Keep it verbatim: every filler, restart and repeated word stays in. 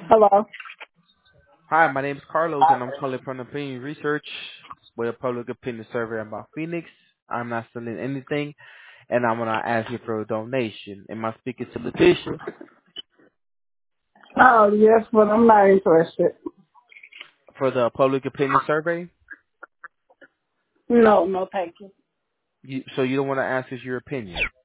Hello. Hi, my name is Carlos, and I'm calling from Opinion Research with a public opinion survey about Phoenix. I'm not selling anything, and I'm gonna ask you for a donation. Am I speaking to Letitia Oh, yes, but I'm not interested. for the public opinion survey? No, no, thank you. You, so you don't want to ask us your opinion?